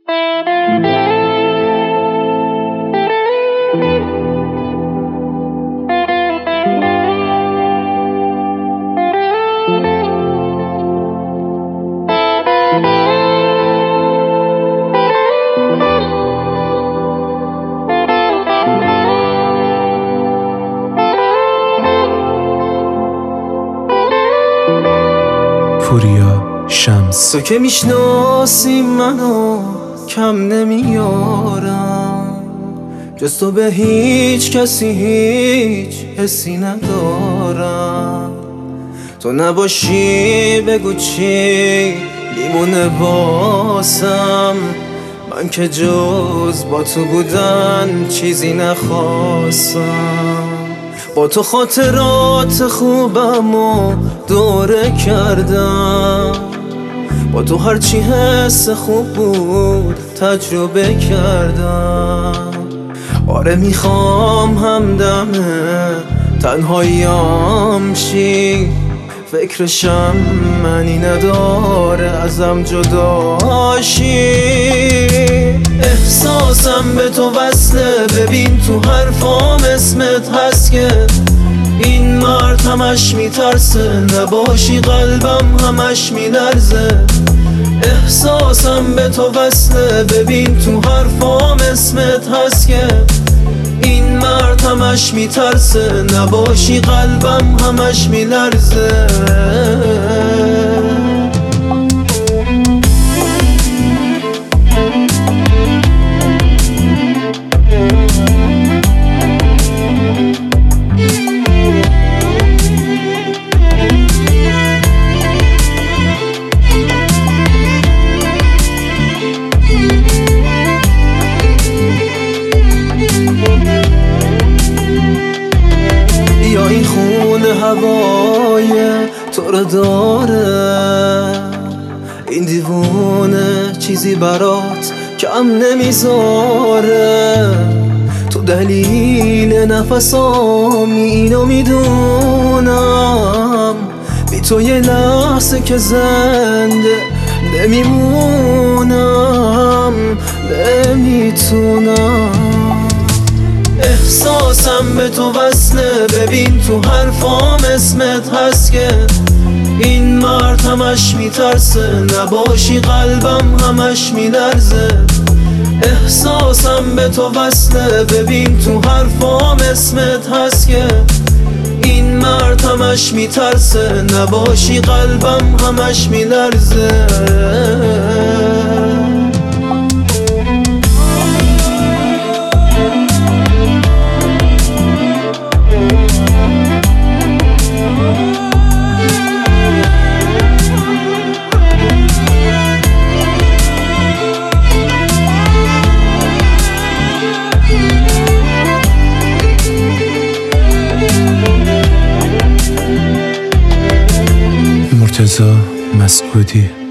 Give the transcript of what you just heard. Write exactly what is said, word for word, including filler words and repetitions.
پوریا شمس. تو که میشناسی منو کم نمیارم، جز تو به هیچ کسی هیچ حسی ندارم. تو نباشی بگو چی میمونه واسم، من که جز با تو بودن چیزی نخواستم. با تو خاطرات خوبم و دوره کردم، با تو هرچی حس خوب بود تجربه کردم. آره میخوام همدمه تنهاییام شی، فکرشم منی نداره ازم جداشی. احساسم به تو وصله، ببین تو حرفام اسمت هست که این مرد همش میترسه، نباشی قلبم همش میلرزه. احساسم به تو وصله، ببین تو حرفام اسمت هست که این مرد همش میترسه، نباشی قلبم همش میلرزه. یا این خونه هوای تو رو داره، این دیوونه چیزی برات کم نمیذاره. تو دلیل نفسامی اینو میدونم، بی تو یه لحظه که زنده نمیمونم، نمیتونم. احساسم به تو وصله، ببین تو حرفام اسمت هست که این مرد همش میترسه، نباشی قلبم همش میلرزه. احساسم به تو وصله، ببین تو حرفام اسمت هست که این مرد همش میترسه، نباشی قلبم همش میلرزه. مرتضی مسعودی.